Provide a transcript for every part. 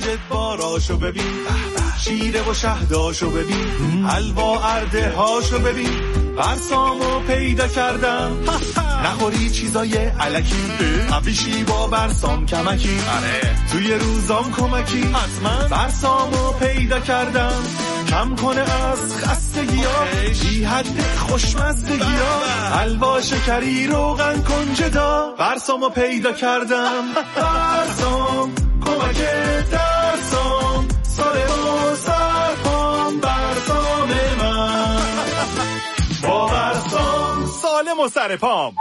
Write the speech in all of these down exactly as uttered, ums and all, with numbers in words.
کنجد باراشو ببین، شیره و شهداشو ببین، حلوا ارده هاشو ببین، برسامو پیدا کردم. نخوری چیزای علکی، قبلیشی با برسام کمکی، توی روزام کمکی، حتما برسامو پیدا کردم. کم کنه از خستگی ها، بی حد خوشمزدگی ها، حلوا شکری روغن کنجدا، برسامو پیدا کردم. برسام کمک درسام، ساله و سرپام، برسام من با برسام سالم و سرپام.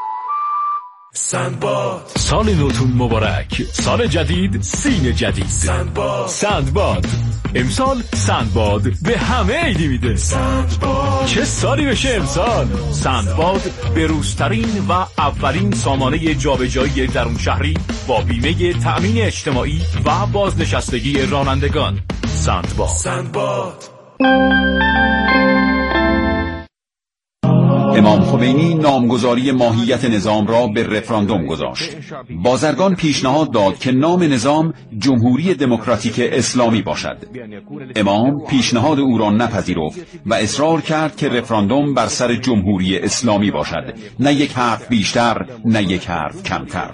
سندباد سال نوتون مبارک، سال جدید سین جدید. سندباد سندباد امسال سندباد به همه عیدی میده. سندباد چه سالی بشه امسال. سندباد به روزترین و اولین سامانه جابجایی درون شهری با بیمه تأمین اجتماعی و بازنشستگی رانندگان. سندباد سندباد امام خمینی نامگذاری ماهیت نظام را به رفراندوم گذاشت. بازرگان پیشنهاد داد که نام نظام جمهوری دموکراتیک اسلامی باشد. امام پیشنهاد او را نپذیرفت و اصرار کرد که رفراندوم بر سر جمهوری اسلامی باشد، نه یک حرف بیشتر نه یک حرف کمتر.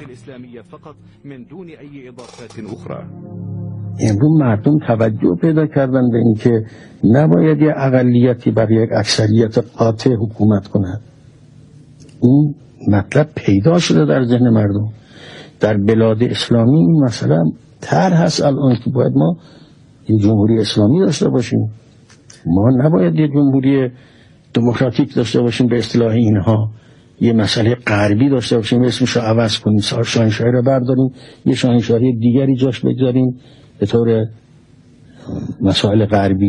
امروز مردم توجه پیدا کردن به اینکه نباید یه اقلیتی بر یک اکثریت قاطع حکومت کند. این مطلب پیدا شده در ذهن مردم. در بلاد اسلامی این مثلا طرح هست الان که باید ما یه جمهوری اسلامی داشته باشیم، ما نباید یه جمهوری دموکراتیک داشته باشیم به اصطلاح اینها، یه مسئله غربی داشته باشیم اسمش رو عوض کنیم، شاهنشاهی رو برداریم یه شاهنشاهی دیگری جاش بگذاریم به طور مسائل غربی.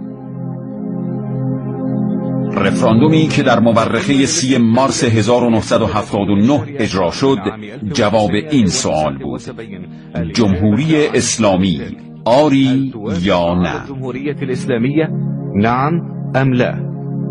رفراندومی که در مورخه سی مارس هزار و نهصد و هفتاد و نه اجرا شد جواب این سوال بود: جمهوری اسلامی آری یا نه؟ جمهوریت الاسلامیه نعم ام لا؟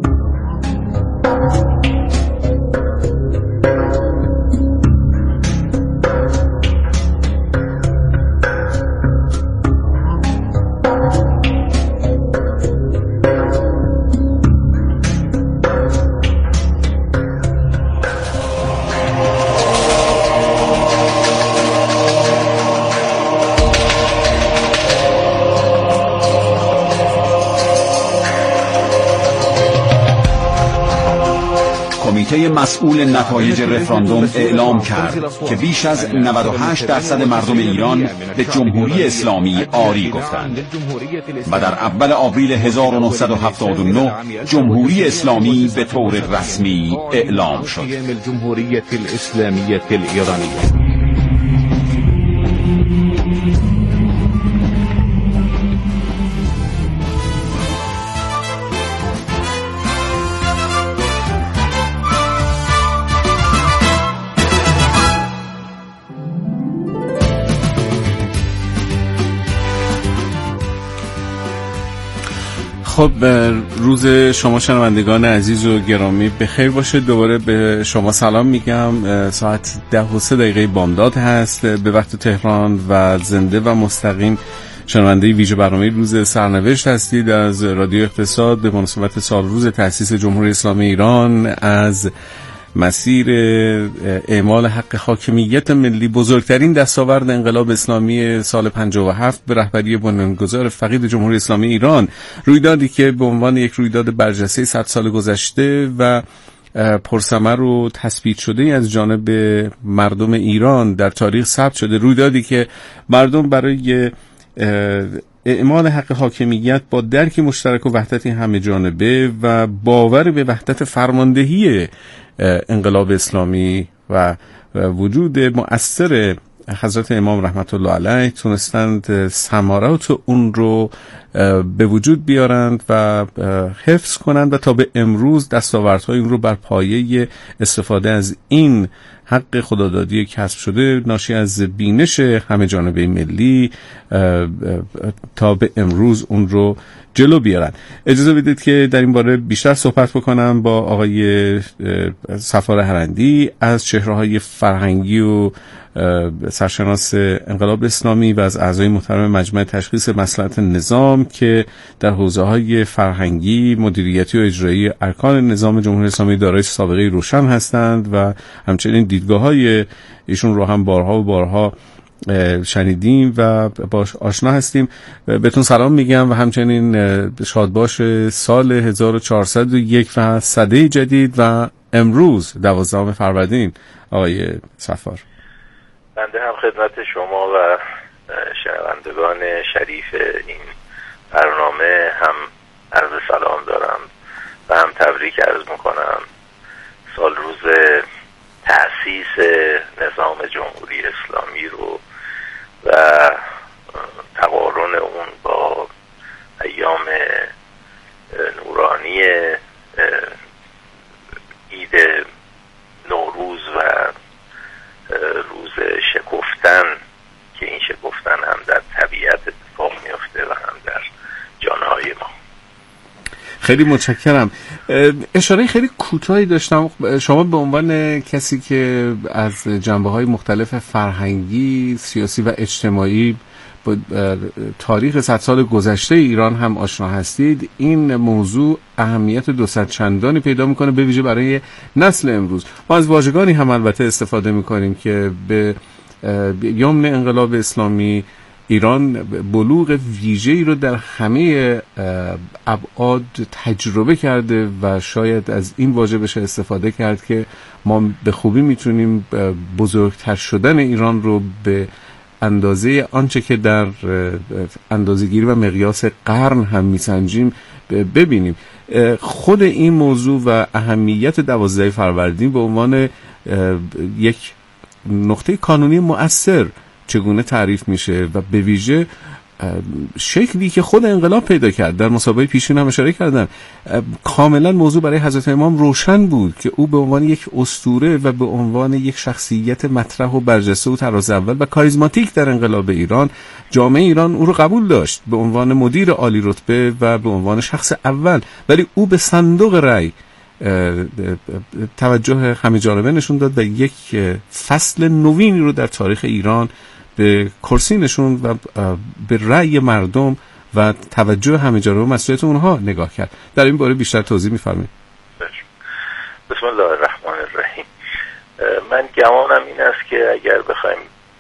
کمیته مسئول نتایج رفراندوم اعلام کرد که بیش از نود و هشت درصد مردم ایران به جمهوری اسلامی آری گفتند و در اول آوریل هزار و نهصد و هفتاد و نه جمهوری اسلامی به طور رسمی اعلام شد. الجمهوریت الاسلامیه الایرانیه. خب روز شما شنوندگان عزیز و گرامی بخیر باشه. دوباره به شما سلام میگم. ساعت ده و سه دقیقه بامداد هست به وقت تهران و زنده و مستقیم شنونده ویژه برنامه روز سرنوشت هستید از رادیو اقتصاد به مناسبت سال روز تأسیس جمهوری اسلامی ایران، از مسیر اعمال حق حاکمیت ملی، بزرگترین دستاورد انقلاب اسلامی سال پنجاه و هفت به رهبری بنیانگذار فقید جمهوری اسلامی ایران، رویدادی که به عنوان یک رویداد برجسته صد سال گذشته و پرثمر و تثبیت شده از جانب مردم ایران در تاریخ ثبت شده، رویدادی که مردم برای اعمال حق حاکمیت با درک مشترک و وحدت همه جانبه و باور به وحدت فرماندهی انقلاب اسلامی و وجود مؤثر حضرت امام رحمت الله علیه تونستند ثمرات اون رو به وجود بیارند و حفظ کنند و تا به امروز دستاوردهای اون رو بر پایه استفاده از این حق خدادادی کسب شده ناشی از بینش همه جانبه ملی تا به امروز اون رو جلو بیارن. اجازه بدید که در این باره بیشتر صحبت بکنم با آقای صفار هرندی از چهره‌های فرهنگی و سرشناس انقلاب اسلامی و از اعضای محترم مجمع تشخیص مصلحت نظام که در حوزه‌های فرهنگی، مدیریتی و اجرایی ارکان نظام جمهوری اسلامی دارای سابقه روشن هستند و همچنین دیدگاه‌های ایشون رو هم بارها و بارها شنیدیم و باش آشنا هستیم. بهتون سلام میگم و همچنین شادباش سال هزار و چهارصد و یک و سده جدید و امروز دوازدهم فروردین آقای صفار. بنده هم خدمت شما و شنوندگان شریف این برنامه هم عرض سلام دارم و هم تبریک عرض میکنم. سال روز تأسیس نظام جمهوری اسلامی رو و تقارن اون با ایام نورانی عید نوروز و روز شکفتن که این شکفتن هم در طبیعت اتفاق میفته و هم در جانهای ما. خیلی متشکرم. اشاره خیلی کوتاهی داشتم. شما به عنوان کسی که از جنبه‌های مختلف فرهنگی، سیاسی و اجتماعی با تاریخ صد سال گذشته ایران هم آشنا هستید، این موضوع اهمیت دو صد چندانی پیدا میکنه به ویژه برای نسل امروز. ما از واژگانی هم البته استفاده میکنیم که به یمن انقلاب اسلامی ایران بلوغ ویژه‌ای رو در همه ابعاد تجربه کرده و شاید از این واژه بشه استفاده کرد که ما به خوبی میتونیم بزرگتر شدن ایران رو به اندازه آنچه که در اندازه‌گیری و مقیاس قرن هم میسنجیم ببینیم. خود این موضوع و اهمیت دوازده فروردین به عنوان یک نقطه کانونی مؤثر چگونه تعریف میشه و به ویژه شکلی که خود انقلاب پیدا کرد، در مسابقه پیشین هم اشاره کردن، کاملا موضوع برای حضرت امام روشن بود که او به عنوان یک اسطوره و به عنوان یک شخصیت مطرح و برجسته و طراز اول و کاریزماتیک در انقلاب ایران، جامعه ایران او رو قبول داشت به عنوان مدیر عالی رتبه و به عنوان شخص اول، ولی او به صندوق رأی توجه همه جانبه نشون داد و یک فصل نوینی رو در تاریخ ایران به کرسی نشون و به رأی مردم و توجه همه جانبه و مسئولیت اونها نگاه کرد. در این باره بیشتر توضیح می‌فرمایید؟ بسم الله الرحمن الرحیم. من گمانم این است که اگر بخوایم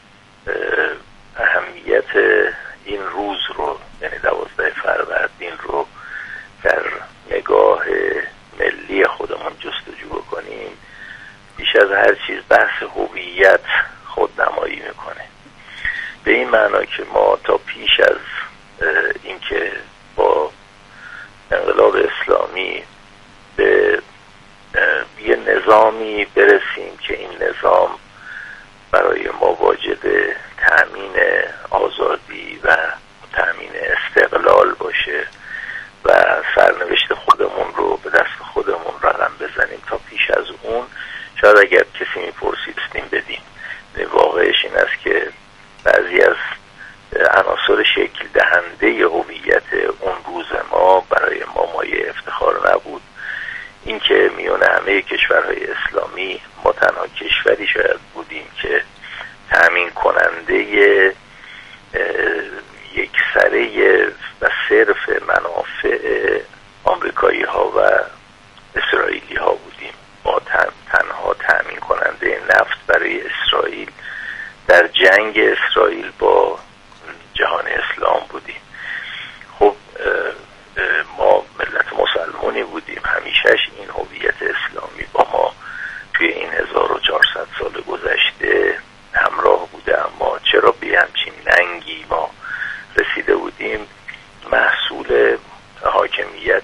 اهمیت این روز رو، یعنی دوازده فروردین رو در نگاه ملی خودمون جستجو بکنیم، بیش از هر چیز بحث هویت خودنمایی میکنه. به این معنا که ما تا پیش از اینکه با انقلاب اسلامی به یه نظامی برسیم که این نظام برای ما واجد تأمین آزادی و تأمین استقلال باشه و سرنوشت خودمون رو به دست خودمون رقم بزنیم، تا پیش از اون شاید اگر کسی میپرسیدیم بدیم. واقعش این است که بعضی از عناصر شکل دهنده هویت اون روز ما برای ما مایه افتخار نبود. این که میون همه کشورهای اسلامی ما تنها کشوری شاید بودیم که تأمین کننده یک سره و صرف منافع آمریکایی ها و اسرائیلی ها بودیم. ما تنها تأمین کننده نفت برای اسرائیل در جنگ اسرائیل با جهان اسلام بودیم. خب ما ملت مسلمانی بودیم، همیشهش این هویت اسلامی با ما توی این هزار و چهارصد سال گذشته همراه بوده. اما چرا به همچین ننگی ما رسیده بودیم؟ محصول حاکمیت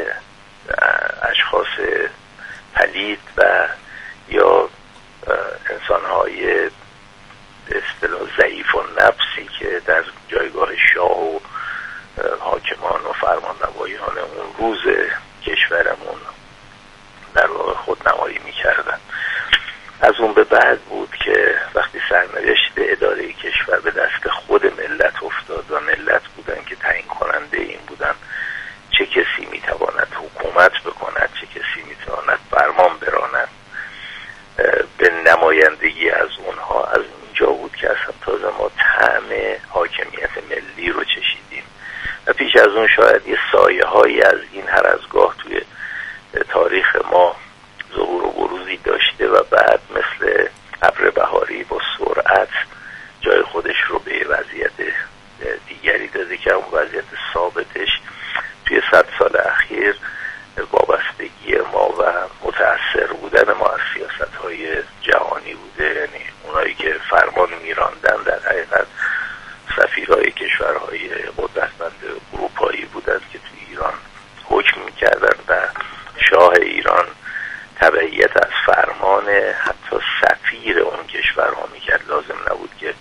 اشخاص پلید و یا انسان‌های به اصطلاح ضعیف و نفسی که در جایگاه شاه و حاکمان و فرمانروایان اون روز کشورمون در واقع خودنمایی می‌کردن. از اون به بعد بود که وقتی سرنوشت اداره کشور به دست خود ملت افتاد و ملت بودن که تعیین کننده این بودن چه کسی میتواند حکومت بکند، چه کسی میتواند فرمان براند، به نمایندگی از اونها از اینجا که اصلا تازه ما طعم حاکمیت ملی رو چشیدیم و پیش از اون شاید یه سایه هایی از این هر از گاه توی تاریخ ما ظهور و بروزی داشته و بعد مثل ابر بهاری با سرعت جای خودش رو به وضعیت دیگری داده که اون وضعیت ثابتش توی صد سال اخیر وابستگی ما و متأثر بودن ما از سیاست‌های جهانی بوده. یعنی اونایی که فرمان میراندن در حقیقت سفیرهای کشورهای قدرتمند اروپایی بودند که توی ایران حکم میکردن و شاه ایران تبعیت از فرمان حتی سفیر اون کشورها میکرد. لازم نبود که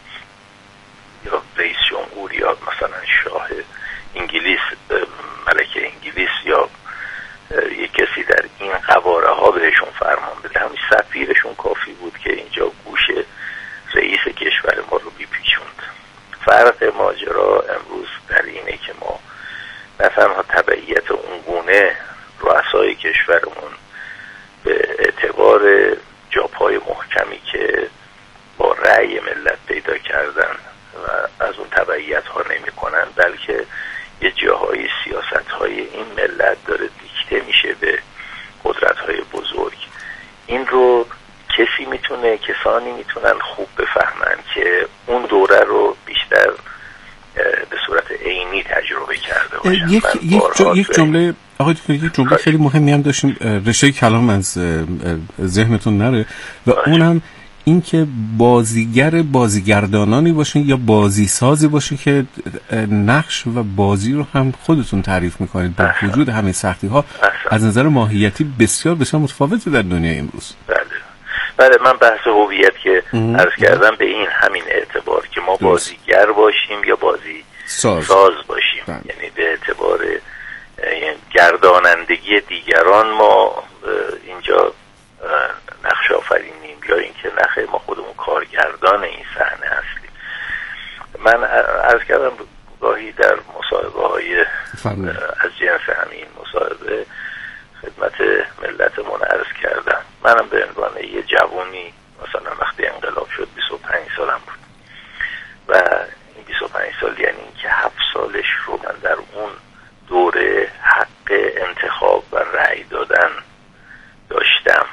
یا رئیس جمهور یا مثلا شاه انگلیس، ملکه انگلیس یا یک کسی در این قواره ها بهشون فرمان بده، همین سفیرشون کافی بود که اینجا گوش رئیس کشور ما رو بیپیچوند. فرق ماجرا امروز در اینه که ما نه تنها تبعیت اون گونه رؤسای کشورمون به اعتبار جاپای محکمی که با رأی ملت پیدا کردن و از اون تبعیت ها نمی کنن، بلکه یه جاهای سیاست های این ملت داره دیکته میشه به قدرت های بزرگ. این رو کسی میتونه، کسانی میتونن خوب بفهمن که اون دوره رو بیشتر به صورت عینی تجربه کرده باشن. یک یک, جا، یک جمله آقای دکتر، یک جمله خیلی مهمی هم داشتیم، رشته کلام از ذهنتون نره، و اونم این که بازیگر بازیگردانانی باشین یا بازی سازی باشین که نقش و بازی رو هم خودتون تعریف میکنید با وجود همه سختی ها از نظر ماهیتی بسیار بسیار متفاوته در دنیای امروز. بله بله، من بحث هویت که عرض کردم به این همین اعتبار که ما بازیگر باشیم یا بازی ساز, ساز باشیم، بله. یعنی به اعتبار یعنی گردانندگی دیگران ما اینجا نقش آفرینیم یا اینکه نخیر ما خودمون کارگردان این صحنه هستیم. من عرض کردم گاهی در مصاحبه های از جنس همین مصاحبه خدمت ملتمون عرض کردم، منم به عنوان یه جوانی مثلا وقتی انقلاب شد بیست و پنج سالم بود و این بیست و پنج سال یعنی اینکه هفت سالش رو من در اون دوره حق انتخاب و رأی دادن داشتم.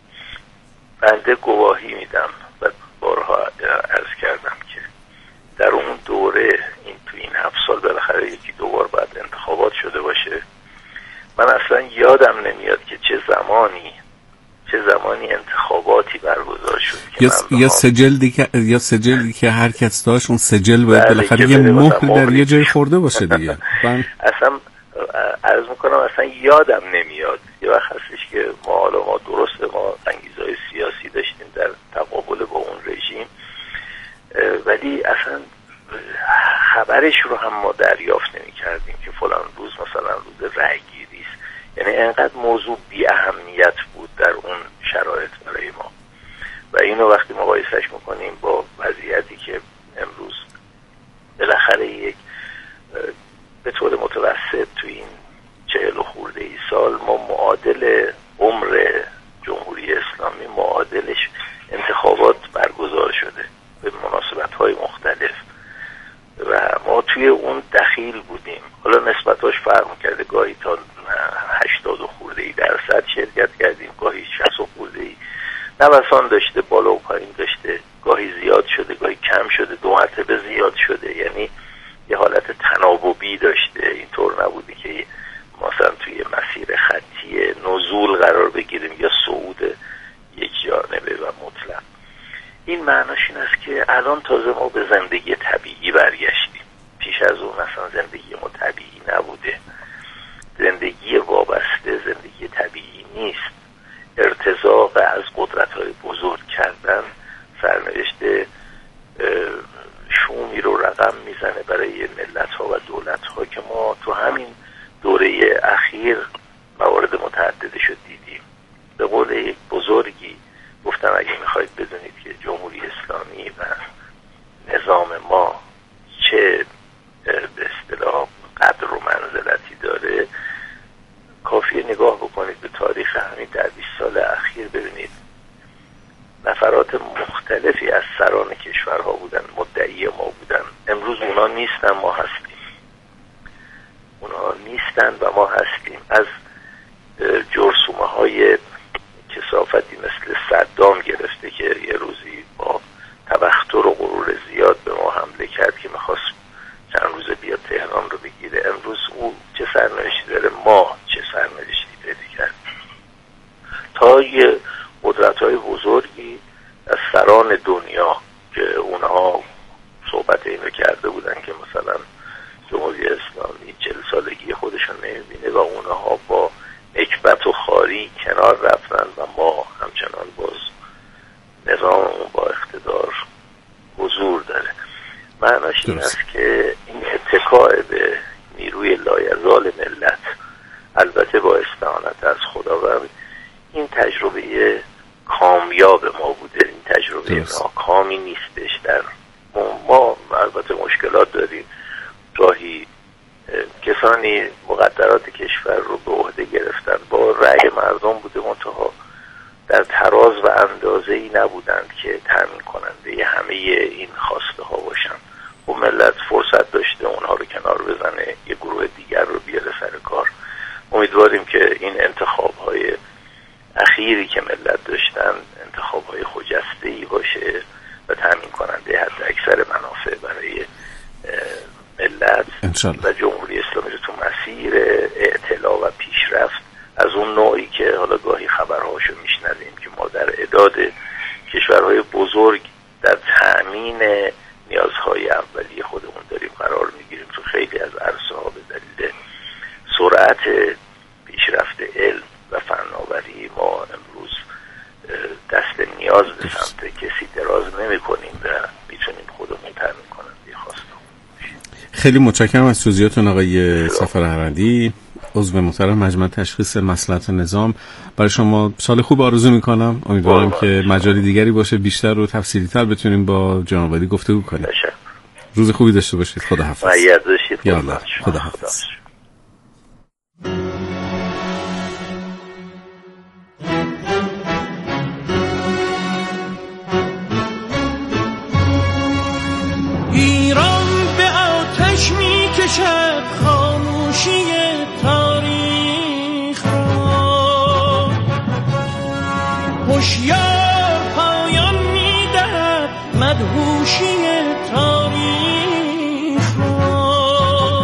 بنده گواهی میدم و بارها عرض کردم که در اون دوره این تو این هفت سال بالاخره یکی دو بار بعد انتخابات شده باشه. من اصلا یادم نمیاد که چه زمانی چه زمانی انتخاباتی برگزار شد یا یا سجلی که یا سجلی که هر کس داشت، اون سجل باید بالاخره یه مهر در یه جای خورده باشه دیگه. اصلا عرض میکنم اصلا یادم نمیاد. یه وقت هستش که ما حالا ما درسته ما انگیزهای سیاسی داشتیم در تقابل با اون رژیم، ولی اصلا خبرش رو هم ما دریافت نمی کردیم که فلان روز مثلا روز رأی گیری است. یعنی انقدر موضوع بی اهمیت بود در اون شرایط برای ما و اینو وقتی مقایسهش میکنیم با وضعیتی که امروز بالاخره یک به طور متوسط تو این چهل و خورده ای سال ما معادل عمر جمهوری اسلامی معادلش انتخابات برگزار شده به مناسبت‌های مختلف و ما توی اون دخیل بودیم. حالا نسبتاش فرق کرده، گاهی تا هشتاد و خورده ای درصد شرکت کردیم، گاهی شصت و خورده ای نوسان داشته، بالا و پایین داشته، گاهی زیاد شده گاهی کم شده، دو مرتبه زیاد شده، یعنی یه حالت تناوبی داشته. اینطور نبوده که مثلا توی مسیر خطی نزول قرار بگیریم یا صعود یک جانبه و مطلق. این معناش این است که الان تازه ما به زندگی طبیعی برگشتیم. پیش از اون مثلا زندگی ما طبیعی نبوده. زندگی وابسته زندگی طبیعی نیست. ارتزاق از قدرت‌های بزرگ کردن سرنوشت شومی رو رقم میزنه برای ملت‌ها و دولت‌ها که ما تو همین دوره اخیر موارد متعددش رو دیدیم. به قول یک بزرگی گفتم اگه میخواید بدونید که جمهوری اسلامی و نظام ما چه به اصطلاح قدر و منزلتی داره، کافیه نگاه بکنید به تاریخ همین در بیست سال اخیر، ببینید نفرات مختلفی از سران کشورها بودن نیستن ما هستیم، اونها نیستن و ما هستیم. از جرثومه های کثافتی مثل صدام گرفته که یه روزی با تبختر و غرور زیاد به ما حمله کرد که میخواست چند روز بیاد تهران رو بگیره، امروز او چه سرنوشتی داره، ما چه سرنوشتی پیدا کرد. تا یه قدرت‌های بزرگی از سران دنیا که اونها صحبت این رو کرده بودن که مثلا جمهوری اسلامی چهل سالگی خودشون نمیبینه و اونها با نکبت و خاری کنار رفتن و ما همچنان باز نظام با اقتدار حضور داره. معناش این است که این اتکاء به نیروی لایزال ملت، البته با استعانت از خداوند، این تجربه کامیاب ما بوده، این تجربه ناکامی نیستش. در ما البته مشکلات داریم، گاهی کسانی مقدرات کشور رو به عهده گرفتن با رأی مردم بوده، منتها در تراز و اندازه ای نبودند که تامین کننده همه این خواسته ها باشن. و ملت فرصت داشته اونها رو کنار بزنه، یه گروه دیگر رو بیاره سر کار. امیدواریم که این انتخاب های اخیری که ملت داشتن انتخاب های خجسته ای باشه و تامین کننده حد اکثر منافع برای ملت و جمهوری اسلامی رو تو مسیر اعتلا و پیشرفت از اون نوعی که حالا گاهی خبرهاشو میشنویم که ما در اعداد کشورهای بزرگ در تأمین نیازهای اولیه خودمون داریم قرار میگیریم. تو خیلی از عرصه‌ها به دلیل سرعت پیشرفت علم و فناوری ما امروز دست نیاز به سمت کسی دراز نمی کنیم و میتونیم خودمون تامین کننده خواسته. خیلی متشکرم از توضیحاتتون آقای سفرهروندی، عضو محترم مجمع تشخیص مصلحت نظام. برای شما سال خوب آرزو میکنم. امیدوارم که مجالی دیگری باشه بیشتر و تفصیلی تر بتونیم با جناب عالی گفتگو کنیم. روز خوبی داشته باشید. خدا حافظ. مایه داشتید. یا الله. خدا حافظ. ایران به آتش می کشد خاموشی تاریخ را، هوشیار پایان می دهد مدهوشی تاریخ را.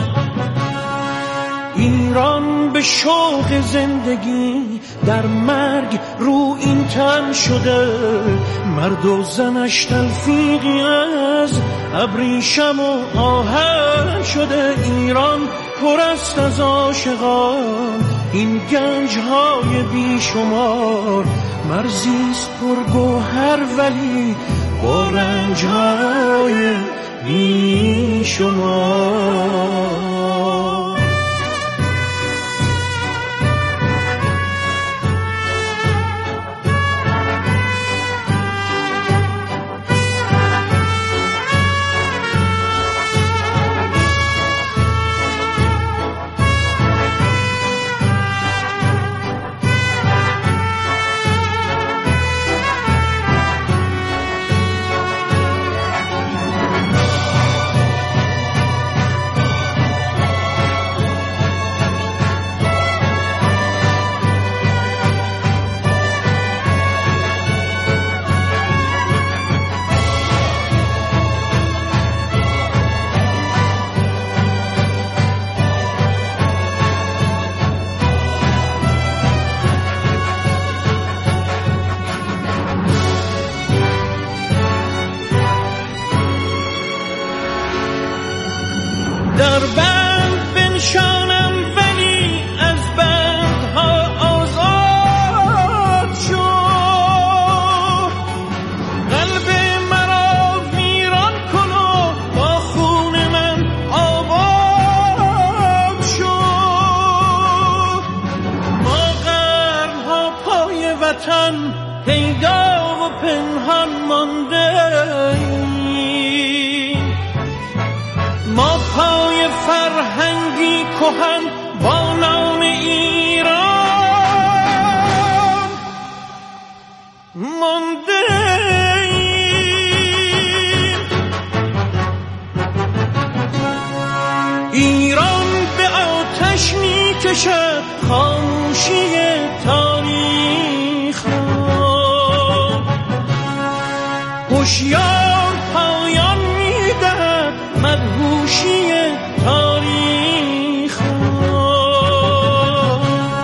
ایران به شوق زندگی در مرگ رو این تن شده، مرد و زنش تلفیقی از ابریشم و آهن شده. ایران پر است از عاشقان، این گنج های بی شمار، مرزیست پر گوهر ولی با رنج های بی شمار. در بند بنشانم ولی از بندها آزاد شد، قلب مرا ویران کن و با خون من آباد شد. ما قرنها پای وطن پیدا و پنهان مانده، ما پای فرهنگی کهن با نام ایران مانده. کشد خاموشی تاریخ را. هوشیار پایان می‌دهد مدهوشی تاریخ را.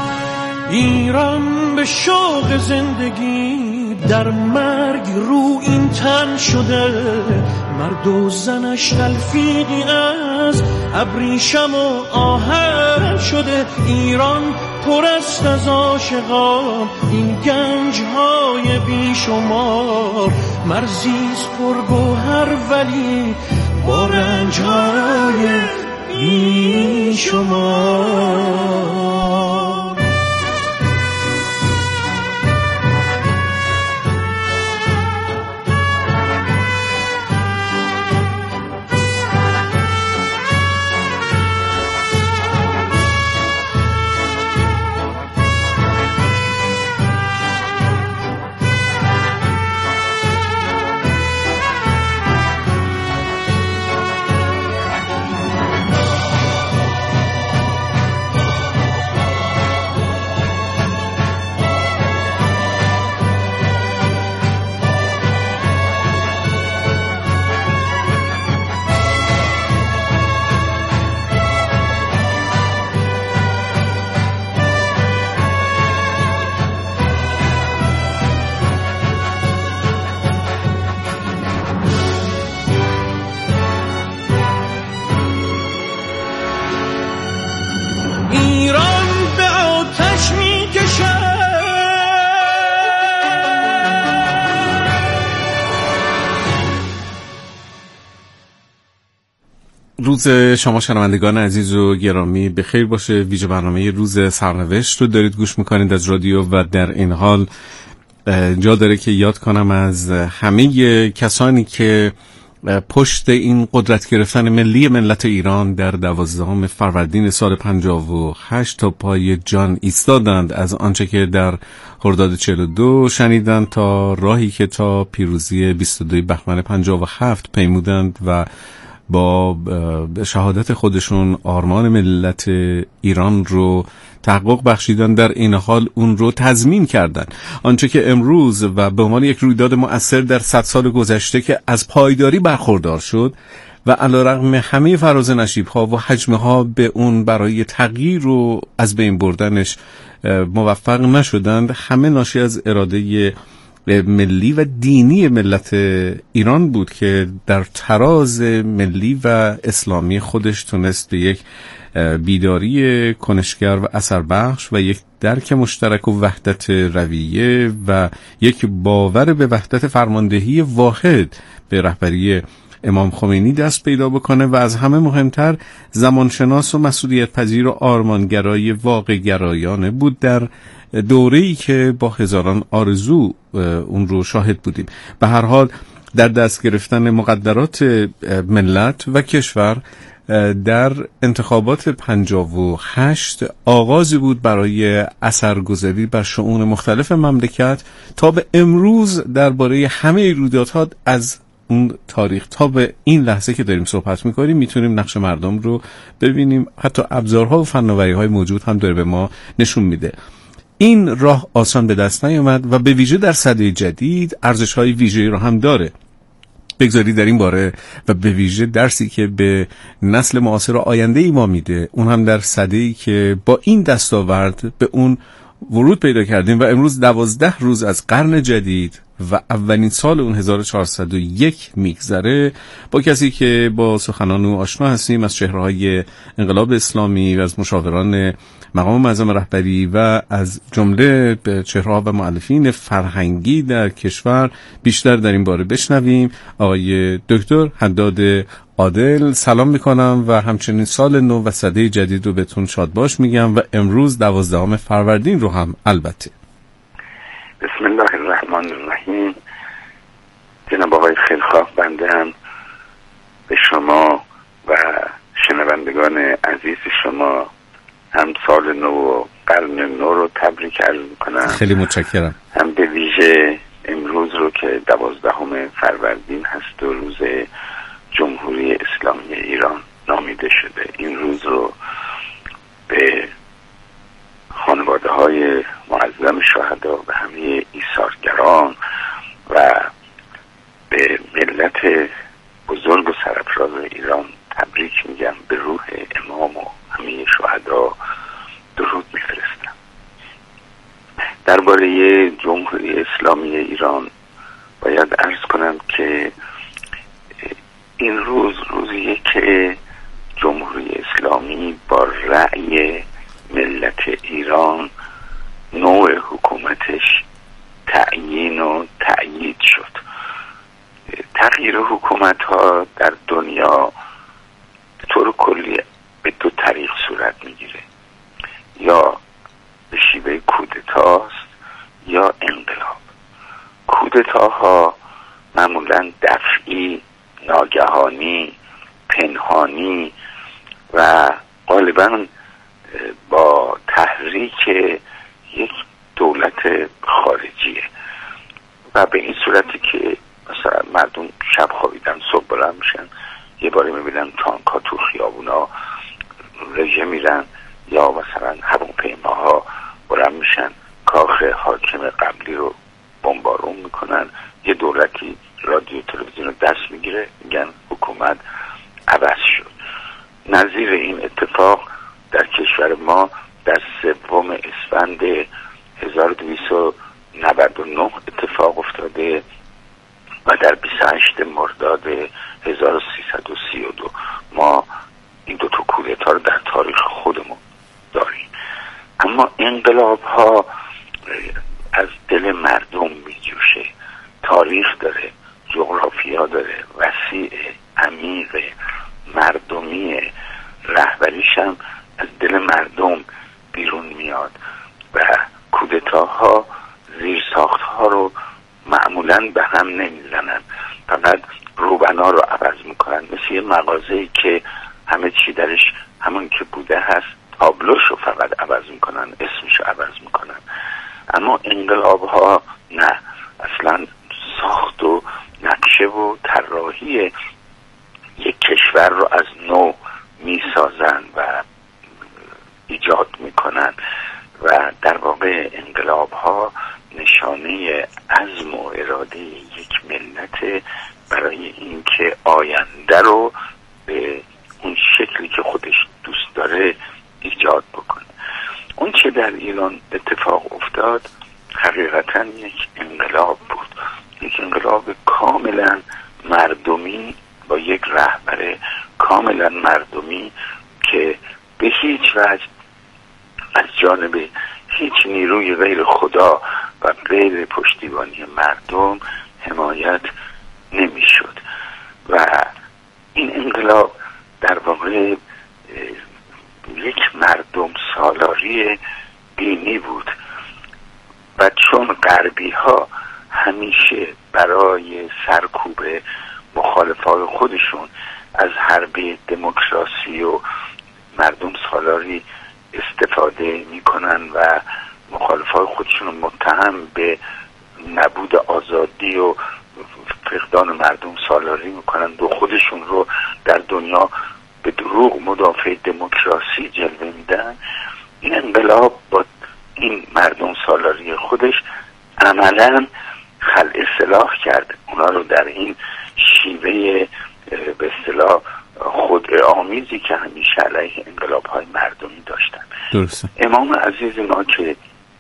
ایران به شوق زندگی در مرگ رو این تن شده، مرد و زنش تلفیقی از ابریشم و آهن شده. ایران پر است از عاشقان، این گنج‌های بیشمار، مرزیست پرگوهر ولی با رنج‌های بیشمار. روز شما شنوندگان عزیز و گرامی بخیر باشه. ویژه برنامه روز سرنوشت رو دارید گوش میکنید از رادیو و در این حال جا داره که یاد کنم از همه کسانی که پشت این قدرت گرفتن ملی ملت ایران در دوازدهم فروردین سال پنجاه و هشت تا پای جان ایستادند، از آنچه که در خرداد چهل و دو شنیدند تا راهی که تا پیروزی بیست و دو بهمن پنجاه و هفت پیمودند و با شهادت خودشون آرمان ملت ایران رو تحقق بخشیدن، در این حال اون رو تضمین کردن. آنچه که امروز و به عنوان یک رویداد مؤثر در صد سال گذشته که از پایداری برخوردار شد و علیرغم همه فراز نشیب‌ها و حجم‌ها به اون برای تغییر و از بین بردنش موفق نشدند، همه ناشی از اراده ملی و دینی ملت ایران بود که در تراز ملی و اسلامی خودش تونست به یک بیداری کنشگر و اثر بخش و یک درک مشترک و وحدت رویه و یک باور به وحدت فرماندهی واحد به رهبری امام خمینی دست پیدا بکنه و از همه مهمتر زمانشناس و مسئولیت پذیر و آرمانگرای واقع گرایانه بود در دوره‌ای که با هزاران آرزو اون رو شاهد بودیم. به هر حال در دست گرفتن مقدرات ملت و کشور در انتخابات پنجاه و هشت آغازی بود برای اثرگذاری بر شؤون مختلف مملکت تا به امروز درباره همه رویدادها از اون تاریخ تا به این لحظه که داریم صحبت میکنیم میتونیم نقش مردم رو ببینیم. حتی ابزارها و فناوری‌های موجود هم داره به ما نشون میده. این راه آسان به دست نیامد و به ویژه در سده جدید ارزش‌های ویژه‌ای رو هم داره. بگذارید در این باره و به ویژه درسی که به نسل معاصر آینده ای ما میده، اون هم در سده‌ای که با این دستاورد به اون ورود پیدا کردیم و امروز دوازده روز از قرن جدید و اولین سال اون هزار و چهارصد و یک میگذره، با کسی که با سخنان او آشنا هستیم از چهره‌های انقلاب اسلامی و از مشاوران مقام معظم رهبری و از جمله چهره‌ها و مؤلفین فرهنگی در کشور بیشتر در این باره بشنویم. آقای دکتر حداد عادل، سلام میکنم و همچنین سال نو و سده جدید رو بهتون شاد باش میگم و امروز دوازدهم فروردین رو هم البته. بسم الله الرحمن الرحیم. جناب آقای خیلخواه، بنده هم به شما و شنوندگان عزیز شما هم سال نو و قرن نو رو تبریک عرض میکنم. خیلی متشکرم. هم به ویژه امروز رو که دوازدهم فروردین هست و روز جمهوری اسلامی ایران نامیده شده، این روز رو به خانواده معظم شهدا و همه ایثارگران و به ملت بزرگ و سرفراز ایران تبریک میگم. به روح امام و همه شهدا درود میفرستم. درباره جمهوری اسلامی ایران باید عرض کنم که این روز روزیه که جمهوری اسلامی با رأی ملت ایران نوع حکومتش تعیین و تأیید شد. تغییر حکومت ها در دنیا به طور کلی به دو طریق صورت میگیره، یا به شیوه کودتاست یا انقلاب. کودتاها معمولا دفعی، ناگهانی، پنهانی و غالبا با تحریک یک دولت خارجیه و به این صورتی که مثلا مردم شب خوابیدن صبح بلند میشن یه باری میبینن تانک ها تو خیابونا رژه میرن، یا مثلا هواپیماها بلند میشن کاخ حاکم قبلی رو بمبارون میکنن. یه دولتی رادیو تلویزیون رو دست میگیره میگن حکومت عوض شد. نظیر این اتفاق در کشور ما در سوم اسفند هزار و دویست و نود و نه اتفاق افتاده و در بیست و هشتم مرداد هزار و سیصد و سی و دو ما این دو تا کودتا رو در تاریخ خودمون داریم. اما انقلاب ها از دل مردم میجوشه، تاریخ داره، جغرافیا داره، وسیع، عمیق، مردمی، رهبریش هم از دل مردم بیرون میاد و کودتاها زیرساختها رو معمولاً به هم نمیزنن، فقط روبنا رو عوض میکنن، مثل یه مغازه‌ای که همه چی درش همون که بوده هست، تابلوش رو فقط عوض میکنن، اسمش رو عوض میکنن. اما انقلاب ها نه، اصلا ساخت و نقشه و طراحی یک کشور رو از نو میسازن و ایجاد میکنن و در واقع انقلاب ها نشانه عزم و اراده یک ملت برای اینکه آینده رو به اون شکلی که خودش دوست داره ایجاد بکنه. اون چه در ایران اتفاق افتاد حقیقتا یک انقلاب بود، یک انقلاب کاملا مردمی با یک رهبر کاملا مردمی که به هیچ وجه از جانب هیچ نیروی غیر خدا و غیر پشتیبانی مردم حمایت نمیشد و این انقلاب در واقع یک مردم سالاری دینی بود و چون غربی ها همیشه برای سرکوب مخالفای خودشون از حربه دموکراسی و مردم سالاری استفاده میکنن و مخالفای خودشون رو متهم به نبود آزادی و فقدان مردم سالاری میکنن و خودشون رو در دنیا به دروغ مدافع دموکراسی جلوه میدن. این انقلاب با این مردم سالاری خودش عملا خلع سلاح کرد، اونا رو در این شیوه به اصطلاح خودآمیزی که همیشه علیه انقلاب های مردمی داشتن. درسته. امام عزیز ما که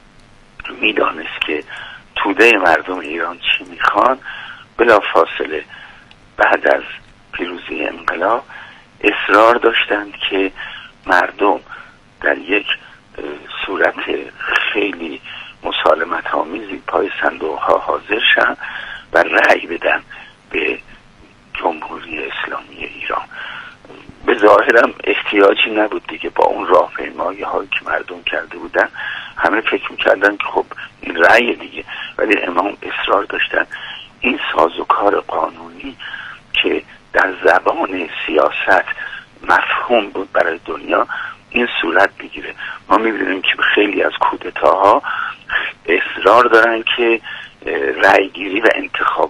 میدانست که توده مردم ایران چی میخوان، بلا فاصله بعد از پیروزی انقلاب اصرار داشتند که مردم در یک صورت خیلی مسالمت آمیزی پای صندوق ها حاضر شن و رأی بدن به جمهوری اسلامی ایران. به ظاهرم احتیاجی نبود دیگه، با اون راهپیمایی هایی که مردم کرده بودن همه فکر میکردن که خب این رأی دیگه، ولی امام اصرار داشتن این سازوکار قانونی که در زبان سیاست مفهوم بود برای دنیا این صورت بگیره. ما میبینیم که خیلی از کودتاها اصرار دارن که رأی گیری و انتخاب